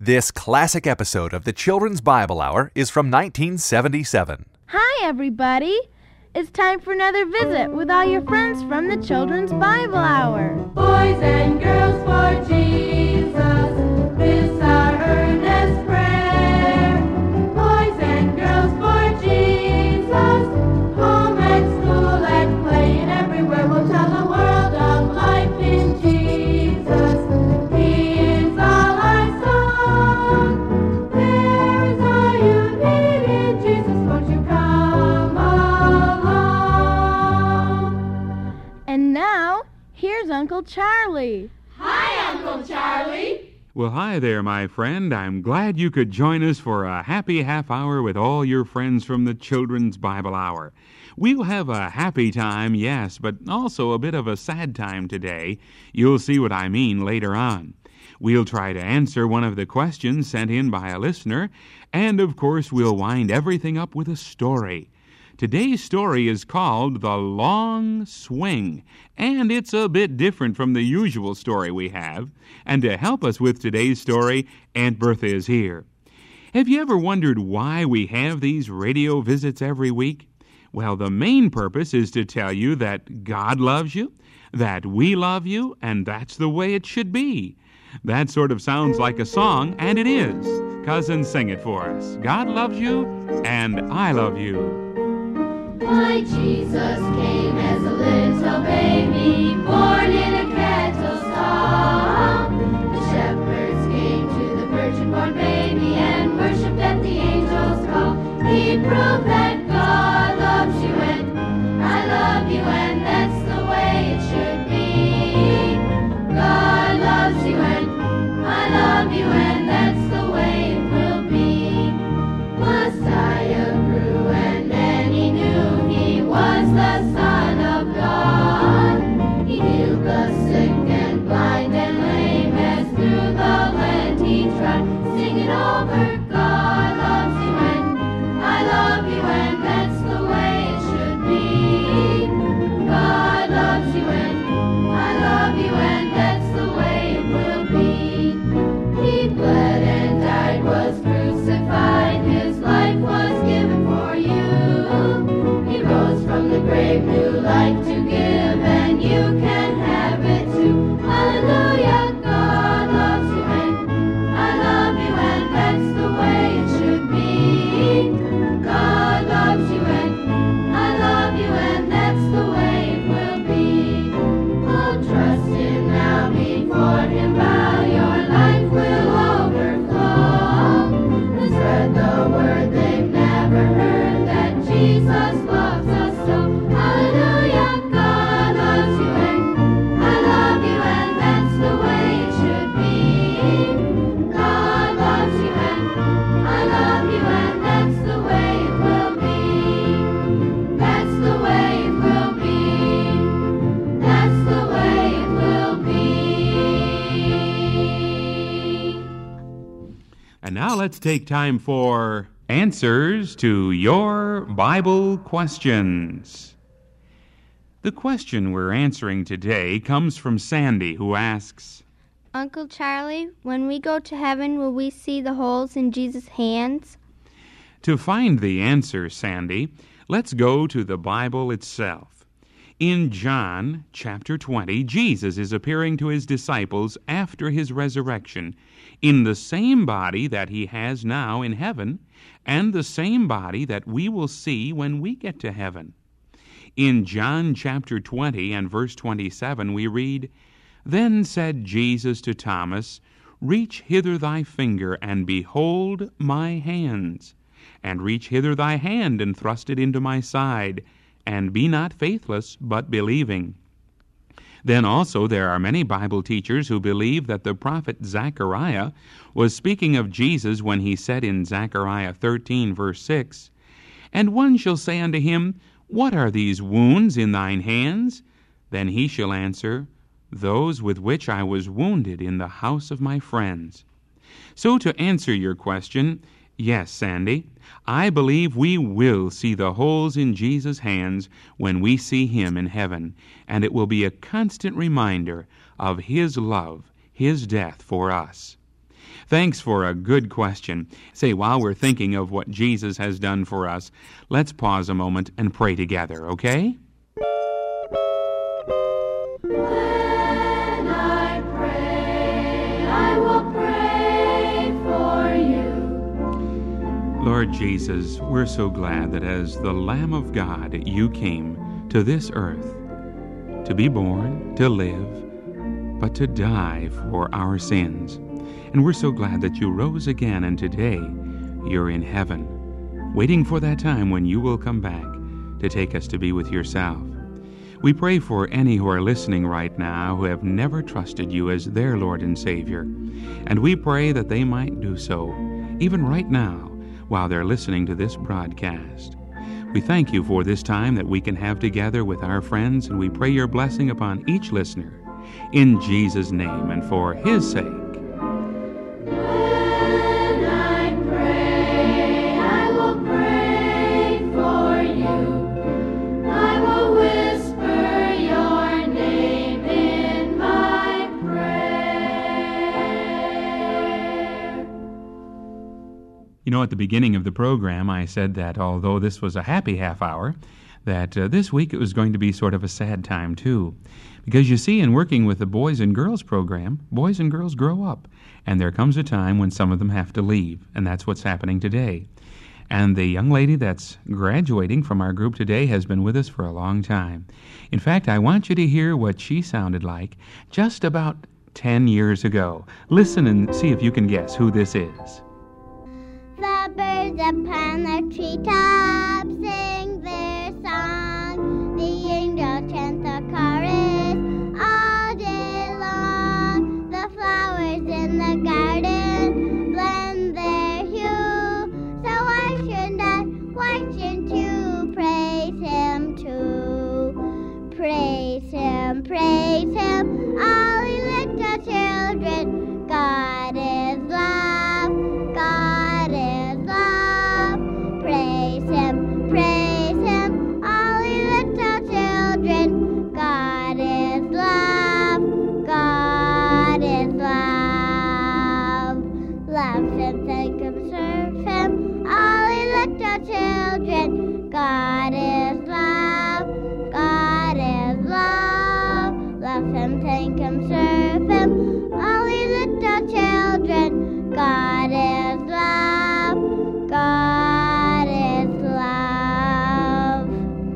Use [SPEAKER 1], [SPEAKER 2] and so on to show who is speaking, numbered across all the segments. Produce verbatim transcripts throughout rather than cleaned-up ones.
[SPEAKER 1] This classic episode of the Children's Bible Hour is from nineteen seventy-seven.
[SPEAKER 2] Hi, everybody. It's time for another visit with all your friends from the Children's Bible Hour.
[SPEAKER 3] Boys and girls for Jesus, this our earnest prayer. Boys and girls for Jesus, home and school and play and everywhere we'll tell the world of life in Jesus. He is all our song. There is all you need in Jesus. Won't you come along?
[SPEAKER 2] And now, here's Uncle Charlie.
[SPEAKER 3] Hi, Uncle Charlie.
[SPEAKER 4] Well, hi there, my friend. I'm glad you could join us for a happy half hour with all your friends from the Children's Bible Hour. We'll have a happy time, yes, but also a bit of a sad time today. You'll see what I mean later on. We'll try to answer one of the questions sent in by a listener, and of course we'll wind everything up with a story. Today's story is called The Long Swing, and it's a bit different from the usual story we have. And to help us with today's story, Aunt Bertha is here. Have you ever wondered why we have these radio visits every week? Well, the main purpose is to tell you that God loves you, that we love you, and that's the way it should be. That sort of sounds like a song, and it is. Cousin, sing it for us. God loves you, and I love you.
[SPEAKER 3] Why, Jesus came as a little baby, born in a cattle stall. The shepherds came to the virgin-born baby and worshipped at the angel's call. He proved that God loves you and I love you, and that's the way it should be. God loves you and I love you, and that's the way it will be. Messiah grew and many knew he was the Son of God. He healed the sick and blind and lame as through the land he trod, singing over, God loves you and I love you, and that's the way it should be. God loves you and I love you, and that's the way it will be. He bled and died, was crucified, his life was given for you. He rose from the grave, new life to give, and you can have it too. Hallelujah, God loves you and I love you, and that's the way it should be. God loves you and I love you, and that's the way it will be. Oh, trust him now, before him bow, your life will overflow. Let's spread the word they've never heard, that Jesus loves us so. Hallelujah, God loves you and I love you, and that's the way it should be. God loves you and I love you, and that's the way it will be. That's the way it will be. That's the way it will be.
[SPEAKER 4] And now let's take time for answers to your Bible questions. The question we're answering today comes from Sandy, who asks,
[SPEAKER 5] Uncle Charlie, when we go to heaven, will we see the holes in Jesus' hands?
[SPEAKER 4] To find the answer, Sandy, let's go to the Bible itself. In John chapter twenty, Jesus is appearing to his disciples after his resurrection in the same body that he has now in heaven, and the same body that we will see when we get to heaven. In John chapter twenty and verse twenty-seven we read, Then said Jesus to Thomas, Reach hither thy finger, and behold my hands, and reach hither thy hand, and thrust it into my side, and be not faithless, but believing. Then also there are many Bible teachers who believe that the prophet Zechariah was speaking of Jesus when he said in Zechariah thirteen, verse six, And one shall say unto him, What are these wounds in thine hands? Then he shall answer, Those with which I was wounded in the house of my friends. So to answer your question, yes, Sandy, I believe we will see the holes in Jesus' hands when we see him in heaven, and it will be a constant reminder of his love, his death for us. Thanks for a good question. Say, while we're thinking of what Jesus has done for us, let's pause a moment and pray together, okay?
[SPEAKER 3] When I pray, I will pray for you.
[SPEAKER 4] Lord Jesus, we're so glad that as the Lamb of God, you came to this earth to be born, to live, but to die for our sins. And we're so glad that you rose again, and today you're in heaven, waiting for that time when you will come back to take us to be with yourself. We pray for any who are listening right now who have never trusted you as their Lord and Savior, and we pray that they might do so, even right now, while they're listening to this broadcast. We thank you for this time that we can have together with our friends, and we pray your blessing upon each listener. In Jesus' name and for his sake.
[SPEAKER 3] When I pray, I will pray for you. I will whisper your name in my prayer.
[SPEAKER 4] You know, at the beginning of the program, I said that although this was a happy half hour, that uh, this week it was going to be sort of a sad time, too. Because you see, in working with the Boys and Girls program, boys and girls grow up, and there comes a time when some of them have to leave, and that's what's happening today. And the young lady that's graduating from our group today has been with us for a long time. In fact, I want you to hear what she sounded like just about ten years ago. Listen and see if you can guess who this is.
[SPEAKER 5] The birds upon the treetops sing their song. The angels chant the chorus all day long. The flowers in the garden blend their hue. So why shouldn't I, why shouldn't you praise him too? Praise him, praise him, all you little children. God is love, God is love. Praise him, praise him, all you little children. God is love, God is love. Love him, thank him, serve him, all you little children. God is love, God is love. Love him, thank him, serve him, all you little children. God is love, God is love.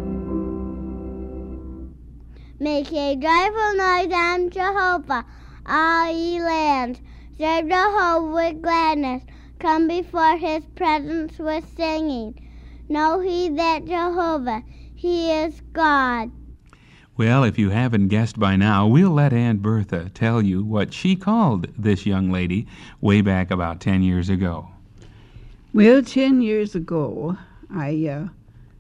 [SPEAKER 5] Make a joyful noise unto Jehovah, all ye lands. Serve Jehovah with gladness. Come before his presence with singing. Know ye that Jehovah, he is God.
[SPEAKER 4] Well, if you haven't guessed by now, we'll let Aunt Bertha tell you what she called this young lady way back about ten years ago.
[SPEAKER 6] Well, ten years ago, I uh,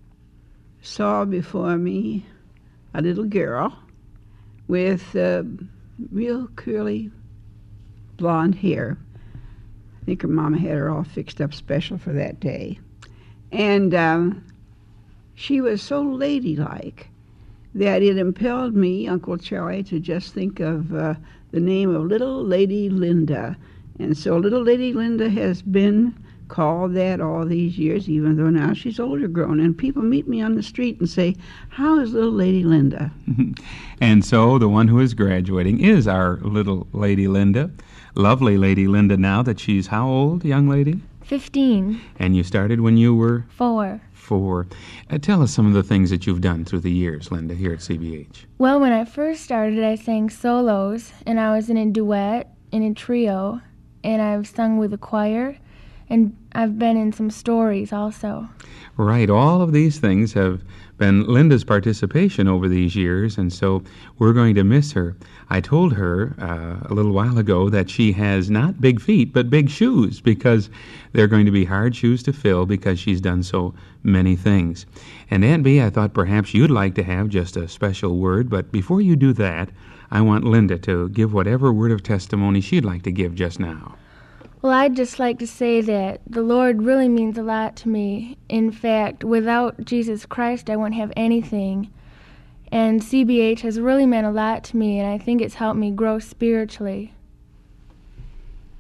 [SPEAKER 6] saw before me a little girl with uh, real curly blonde hair. I think her mama had her all fixed up special for that day. And um, she was so ladylike that it impelled me, Uncle Charlie, to just think of uh, the name of Little Lady Linda. And so Little Lady Linda has been called that all these years, even though now she's older grown. And people meet me on the street and say, how is Little Lady Linda?
[SPEAKER 4] And so the one who is graduating is our Little Lady Linda. Lovely Lady Linda now that she's how old, young lady?
[SPEAKER 2] Fifteen.
[SPEAKER 4] And you started when you were?
[SPEAKER 2] Four.
[SPEAKER 4] Four. Uh, tell us some of the things that you've done through the years, Linda, here at C B H.
[SPEAKER 2] Well, when I first started, I sang solos, and I was in a duet, in a trio, and I've sung with a choir, and I've been in some stories also.
[SPEAKER 4] Right. All of these things have been Linda's participation over these years, and so we're going to miss her. I told her uh, a little while ago that she has not big feet, but big shoes, because they're going to be hard shoes to fill because she's done so many things. And Aunt Bee, I thought perhaps you'd like to have just a special word, but before you do that, I want Linda to give whatever word of testimony she'd like to give just now.
[SPEAKER 2] Well, I'd just like to say that the Lord really means a lot to me. In fact, without Jesus Christ, I wouldn't have anything. And C B H has really meant a lot to me, and I think it's helped me grow spiritually.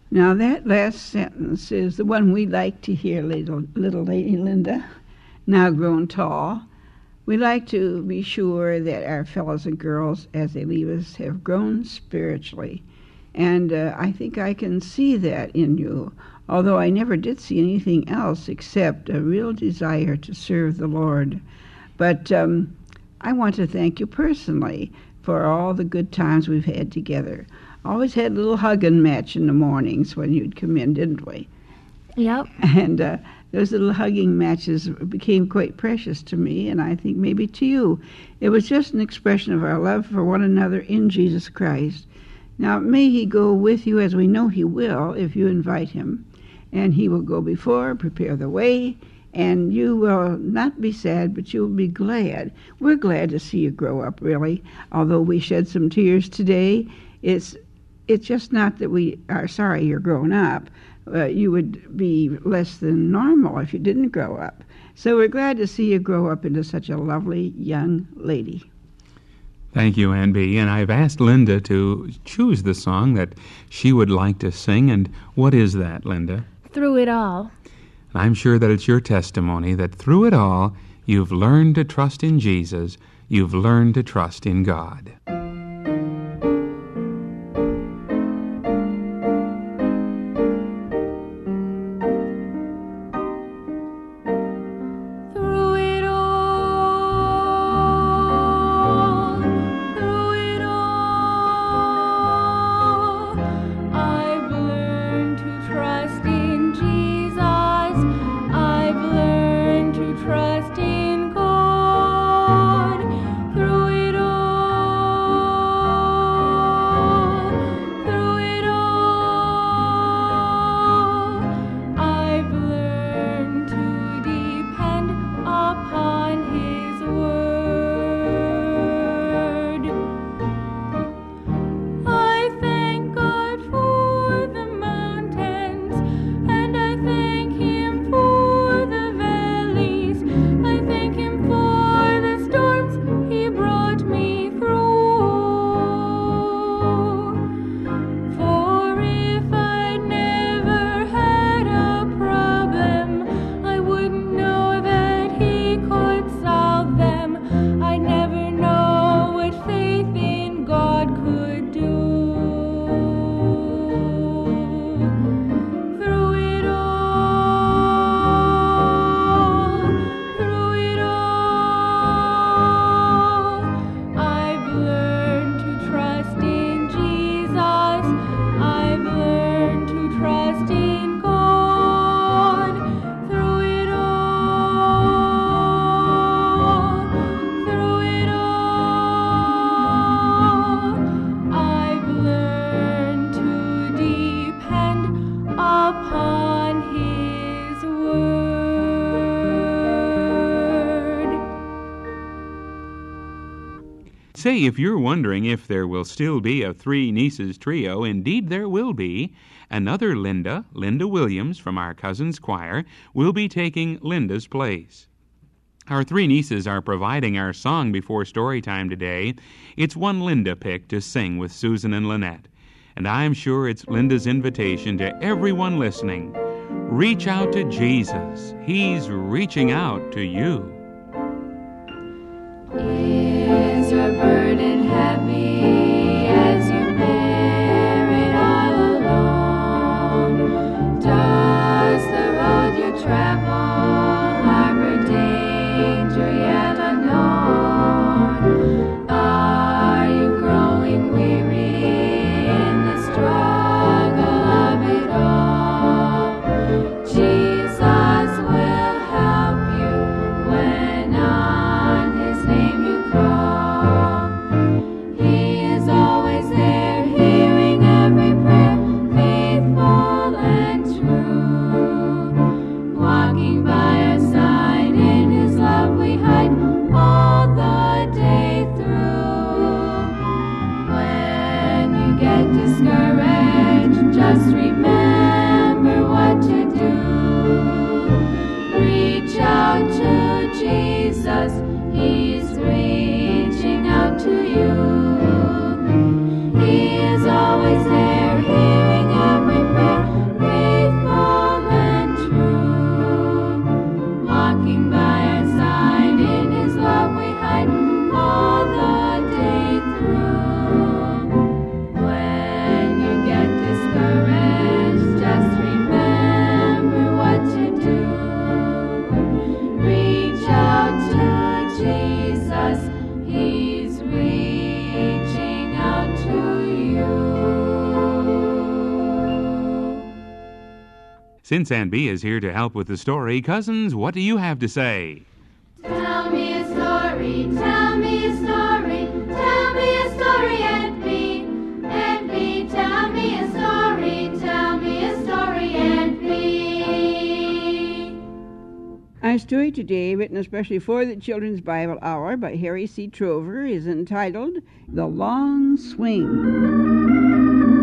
[SPEAKER 6] Now, that last sentence is the one we like to hear, little, little Lady Linda, now grown tall. We like to be sure that our fellows and girls, as they leave us, have grown spiritually. And uh, I think I can see that in you, although I never did see anything else except a real desire to serve the Lord. But um, I want to thank you personally for all the good times we've had together. Always had a little hugging match in the mornings when you'd come in, didn't we?
[SPEAKER 2] Yep.
[SPEAKER 6] And uh, those little hugging matches became quite precious to me, and I think maybe to you. It was just an expression of our love for one another in Jesus Christ. Now, may he go with you, as we know he will, if you invite him. And he will go before, prepare the way, and you will not be sad, but you will be glad. We're glad to see you grow up, really. Although we shed some tears today, it's it's just not that we are sorry you're grown up. Uh, you would be less than normal if you didn't grow up. So we're glad to see you grow up into such a lovely young lady.
[SPEAKER 4] Thank you, Ann B. And I've asked Linda to choose the song that she would like to sing. And what is that, Linda?
[SPEAKER 2] Through It All.
[SPEAKER 4] I'm sure that it's your testimony that through it all, you've learned to trust in Jesus. You've learned to trust in God. Say, if you're wondering if there will still be a Three Nieces trio, indeed there will be. Another Linda, Linda Williams from our Cousins Choir, will be taking Linda's place. Our three nieces are providing our song before story time today. It's one Linda picked to sing with Susan and Lynette. And I'm sure it's Linda's invitation to everyone listening. Reach out to Jesus. He's reaching out to you.
[SPEAKER 3] Is your burden heavy as you bear it all alone? Does the road you travel harbor danger yet unknown? Are you growing weary in the struggle of it all? Jesus will help you when on His name you call. He
[SPEAKER 4] Since Aunt Bee is here to help with the story, cousins, what do you have to say?
[SPEAKER 3] Tell me a story, tell me a story, tell me a story, Aunt Bee. Aunt Bee, tell me a story, tell me a story, Aunt Bee.
[SPEAKER 6] Our story today, written especially for the Children's Bible Hour by Harry C. Trover, is entitled The Long Swing.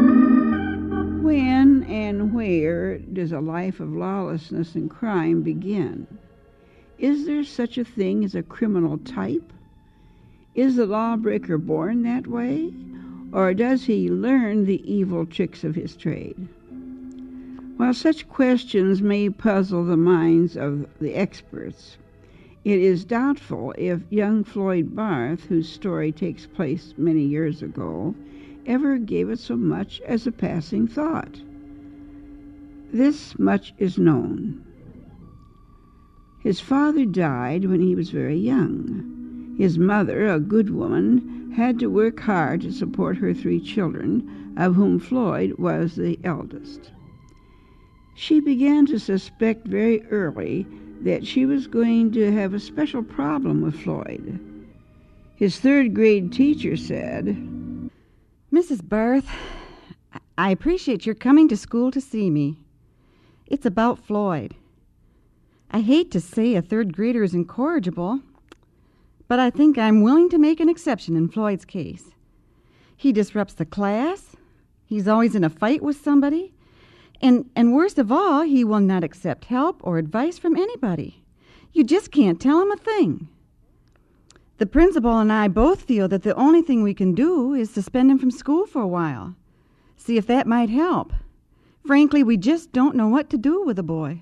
[SPEAKER 6] When and where does a life of lawlessness and crime begin? Is there such a thing as a criminal type? Is the lawbreaker born that way? Or does he learn the evil tricks of his trade? While such questions may puzzle the minds of the experts, it is doubtful if young Floyd Barth, whose story takes place many years ago, ever gave it so much as a passing thought. This much is known. His father died when he was very young. His mother, a good woman, had to work hard to support her three children, of whom Floyd was the eldest. She began to suspect very early that she was going to have a special problem with Floyd. His third-grade teacher said,
[SPEAKER 7] Missus Barth, I appreciate your coming to school to see me. It's about Floyd. I hate to say a third grader is incorrigible, but I think I'm willing to make an exception in Floyd's case. He disrupts the class, he's always in a fight with somebody, and, and worst of all, he will not accept help or advice from anybody. You just can't tell him a thing. The principal and I both feel that the only thing we can do is suspend him from school for a while. See if that might help. Frankly, we just don't know what to do with the boy.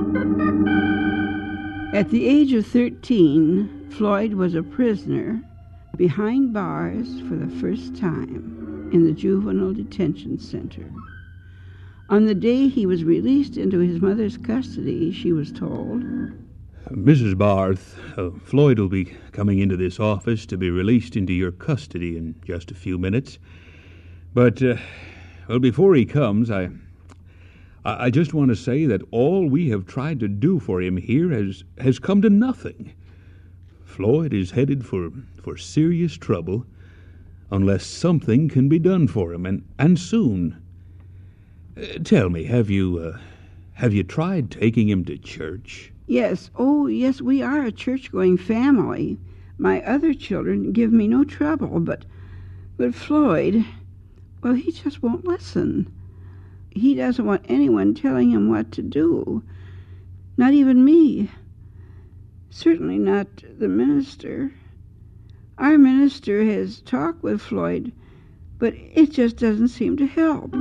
[SPEAKER 6] At the age of thirteen, Floyd was a prisoner behind bars for the first time in the Juvenile Detention Center. On the day he was released into his mother's custody, she was told,
[SPEAKER 8] Missus Barth, uh, Floyd will be coming into this office to be released into your custody in just a few minutes. But, uh, well, before he comes, I, I just want to say that all we have tried to do for him here has, has come to nothing. Floyd is headed for, for serious trouble unless something can be done for him, and, and soon. Uh, tell me, have you, uh, have you tried taking him to church?
[SPEAKER 6] Yes, oh, yes, we are a church-going family. My other children give me no trouble, but, but Floyd, well, he just won't listen. He doesn't want anyone telling him what to do, not even me. Certainly not the minister. Our minister has talked with Floyd, but it just doesn't seem to help.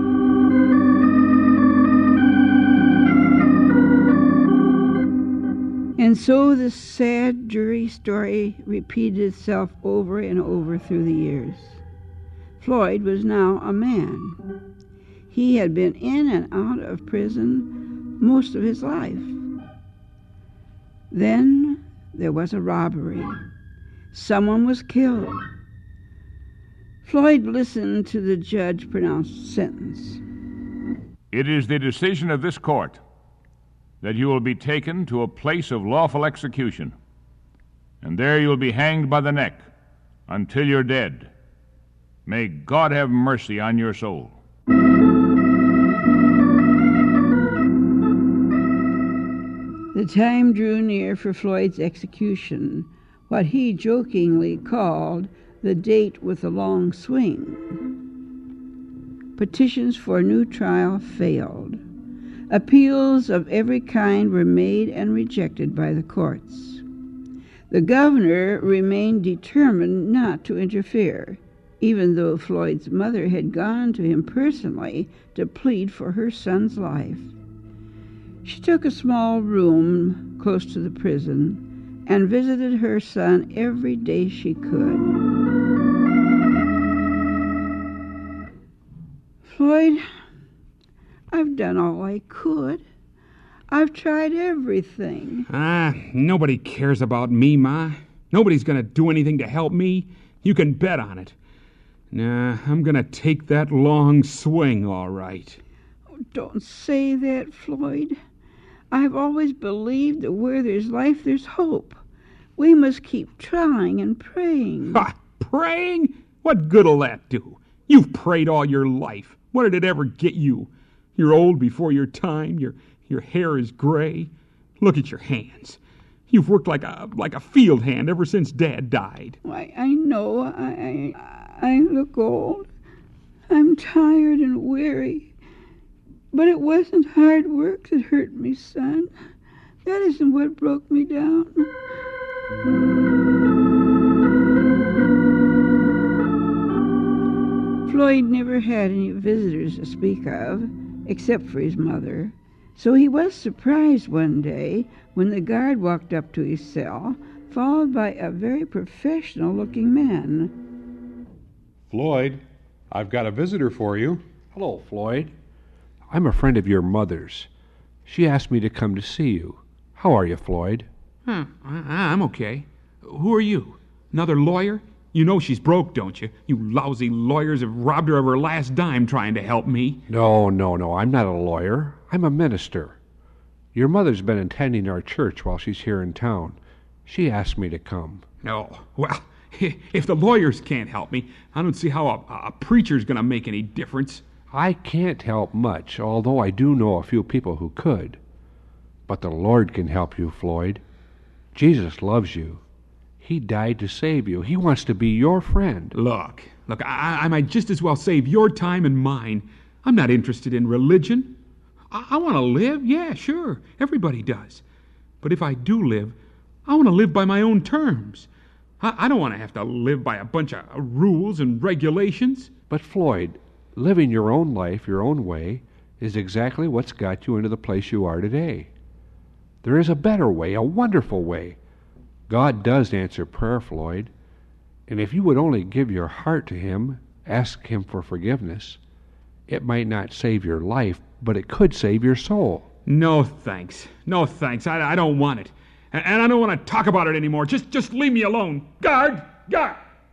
[SPEAKER 6] And so the sad, dreary story repeated itself over and over through the years. Floyd was now a man. He had been in and out of prison most of his life. Then there was a robbery. Someone was killed. Floyd listened to the judge pronounce the sentence.
[SPEAKER 9] It is the decision of this court that you will be taken to a place of lawful execution, and there you will be hanged by the neck until you're dead. May God have mercy on your soul.
[SPEAKER 6] The time drew near for Floyd's execution, what he jokingly called the date with the long swing. Petitions for a new trial failed. Appeals of every kind were made and rejected by the courts. The governor remained determined not to interfere, even though Floyd's mother had gone to him personally to plead for her son's life. She took a small room close to the prison and visited her son every day she could. Floyd, I've done all I could. I've tried everything.
[SPEAKER 4] Ah, nobody cares about me, Ma. Nobody's going to do anything to help me. You can bet on it. Nah, I'm going to take that long swing, all right.
[SPEAKER 6] don't say that, Floyd. I've always believed that where there's life, there's hope. We must keep trying and praying.
[SPEAKER 4] Ha! Praying? What good'll that do? You've prayed all your life. What did it ever get you? You're old before your time. Your your hair is gray. Look at your hands. You've worked like a like a field hand ever since Dad died.
[SPEAKER 6] Why, I know I, I I look old. I'm tired and weary. But it wasn't hard work that hurt me, son. That isn't what broke me down. Floyd never had any visitors to speak of, except for his mother. So he was surprised one day when the guard walked up to his cell, followed by a very professional-looking man.
[SPEAKER 10] Floyd, I've got a visitor for you.
[SPEAKER 11] Hello, Floyd. I'm a friend of your mother's. She asked me to come to see you. How are you, Floyd?
[SPEAKER 4] Huh, I, I'm okay. Who are you? Another lawyer? You know she's broke, don't you? You lousy lawyers have robbed her of her last dime trying to help me.
[SPEAKER 11] No, no, no. I'm not a lawyer. I'm a minister. Your mother's been attending our church while she's here in town. She asked me to come.
[SPEAKER 4] Oh, well, if the lawyers can't help me, I don't see how a, a preacher's going to make any difference.
[SPEAKER 11] I can't help much, although I do know a few people who could. But the Lord can help you, Floyd. Jesus loves you. He died to save you. He wants to be your friend.
[SPEAKER 4] Look, look, I, I might just as well save your time and mine. I'm not interested in religion. I, I want to live, yeah, sure. Everybody does. But if I do live, I want to live by my own terms. I, I don't want to have to live by a bunch of rules and regulations.
[SPEAKER 11] But Floyd, living your own life your own way is exactly what's got you into the place you are today. There is a better way, a wonderful way. God does answer prayer, Floyd. And if you would only give your heart to Him, ask Him for forgiveness, it might not save your life, but it could save your soul.
[SPEAKER 4] No thanks. No thanks. I, I don't want it. And, and I don't want to talk about it anymore. Just, just leave me alone. Guard! Guard!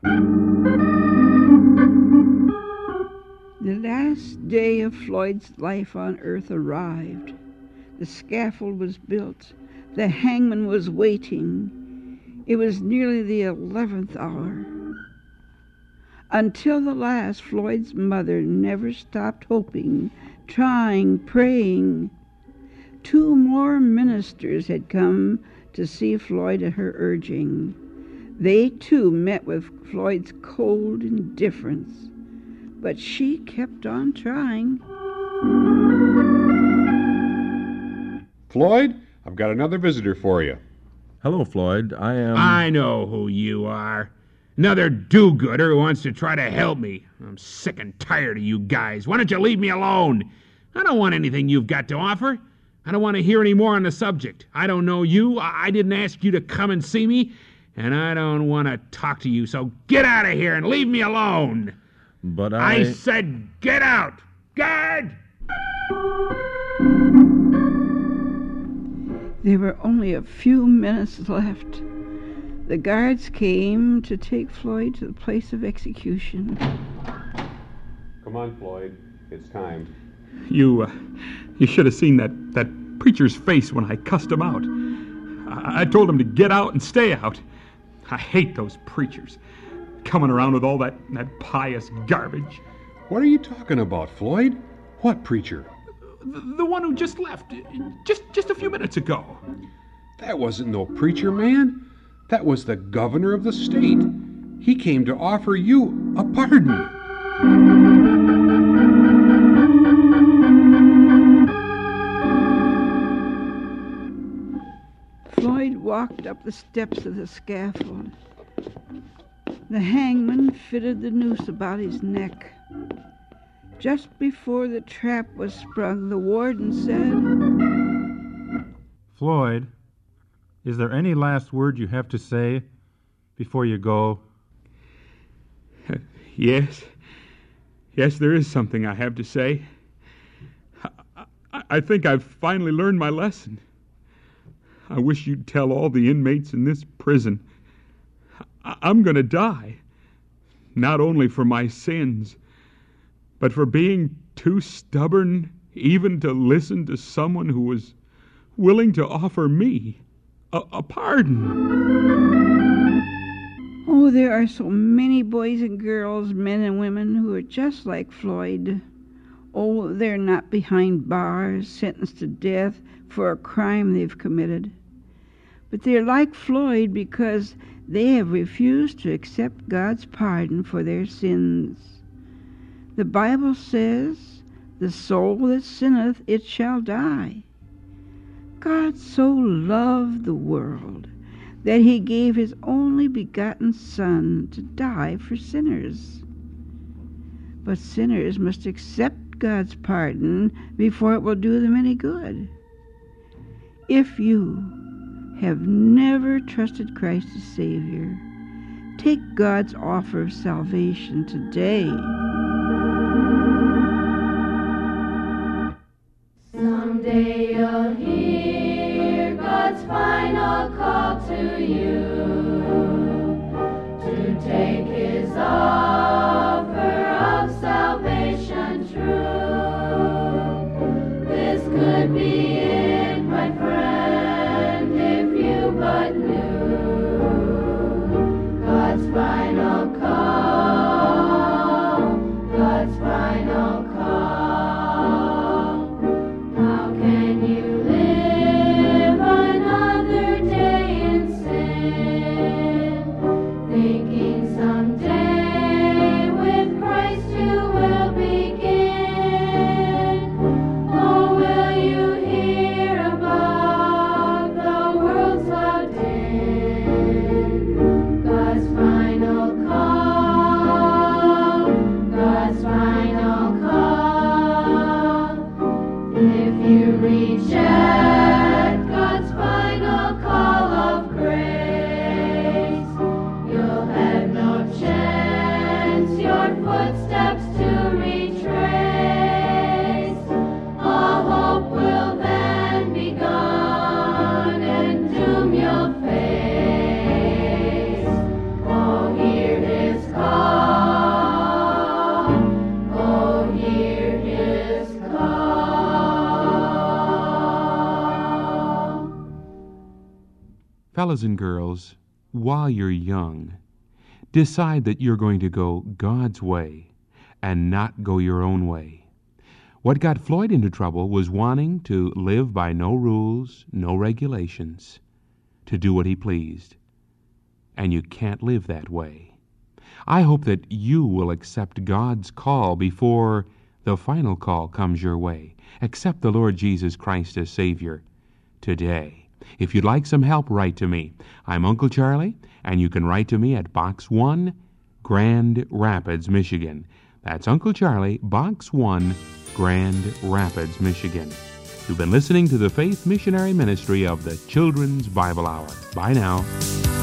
[SPEAKER 6] The last day of Floyd's life on earth arrived. The scaffold was built. The hangman was waiting. It was nearly the eleventh hour. Until the last, Floyd's mother never stopped hoping, trying, praying. Two more ministers had come to see Floyd at her urging. They, too, met with Floyd's cold indifference. But she kept on trying.
[SPEAKER 10] Floyd, I've got another visitor for you.
[SPEAKER 12] Hello, Floyd. I am...
[SPEAKER 4] I know who you are. Another do-gooder who wants to try to help me. I'm sick and tired of you guys. Why don't you leave me alone? I don't want anything you've got to offer. I don't want to hear any more on the subject. I don't know you. I didn't ask you to come and see me. And I don't want to talk to you. So get out of here and leave me alone.
[SPEAKER 12] But I...
[SPEAKER 4] I said get out. Guard!
[SPEAKER 6] There were only a few minutes left. The guards came to take Floyd to the place of execution.
[SPEAKER 10] Come on, Floyd. It's time.
[SPEAKER 4] You, uh, you should have seen that, that preacher's face when I cussed him out. I, I told him to get out and stay out. I hate those preachers. Coming around with all that, that pious garbage.
[SPEAKER 10] What are you talking about, Floyd? What preacher?
[SPEAKER 4] The, the one who just left, just, just a few minutes ago.
[SPEAKER 10] That wasn't no preacher, man. That was the governor of the state. He came to offer you a pardon.
[SPEAKER 6] Floyd walked up the steps of the scaffold. The hangman fitted the noose about his neck. Just before the trap was sprung, the warden said,
[SPEAKER 12] Floyd, is there any last word you have to say before you go?
[SPEAKER 4] Yes. Yes, there is something I have to say. I, I, I think I've finally learned my lesson. I wish you'd tell all the inmates in this prison. I, I'm going to die. Not only for my sins, but for being too stubborn, even to listen to someone who was willing to offer me a, a pardon.
[SPEAKER 6] Oh, there are so many boys and girls, men and women, who are just like Floyd. Oh, they're not behind bars, sentenced to death for a crime they've committed. But they're like Floyd because they have refused to accept God's pardon for their sins. The Bible says, "The soul that sinneth, it shall die." God so loved the world that he gave his only begotten Son to die for sinners. But sinners must accept God's pardon before it will do them any good. If you have never trusted Christ as Savior, take God's offer of salvation today.
[SPEAKER 3] Someday you'll hear God's final call to you to take his offer of salvation true. This could be it, my friend, if you but knew God's final call, God's final call. How can you live another day in sin, thinking someday with Christ you will begin? Oh, will you hear above the world's loud din God's final call, God's final call? If you reject God's final call of grace, you'll have no chance your footsteps to retrace. All hope will then be gone and doom you'll face. Oh, hear his call. Oh, hear his call.
[SPEAKER 4] Fellas and girls, while you're young, decide that you're going to go God's way and not go your own way. What got Floyd into trouble was wanting to live by no rules, no regulations, to do what he pleased. And you can't live that way. I hope that you will accept God's call before the final call comes your way. Accept the Lord Jesus Christ as Savior today. If you'd like some help, write to me. I'm Uncle Charlie, and you can write to me at Box one, Grand Rapids, Michigan. That's Uncle Charlie, Box one, Grand Rapids, Michigan. You've been listening to the Faith Missionary Ministry of the Children's Bible Hour. Bye now.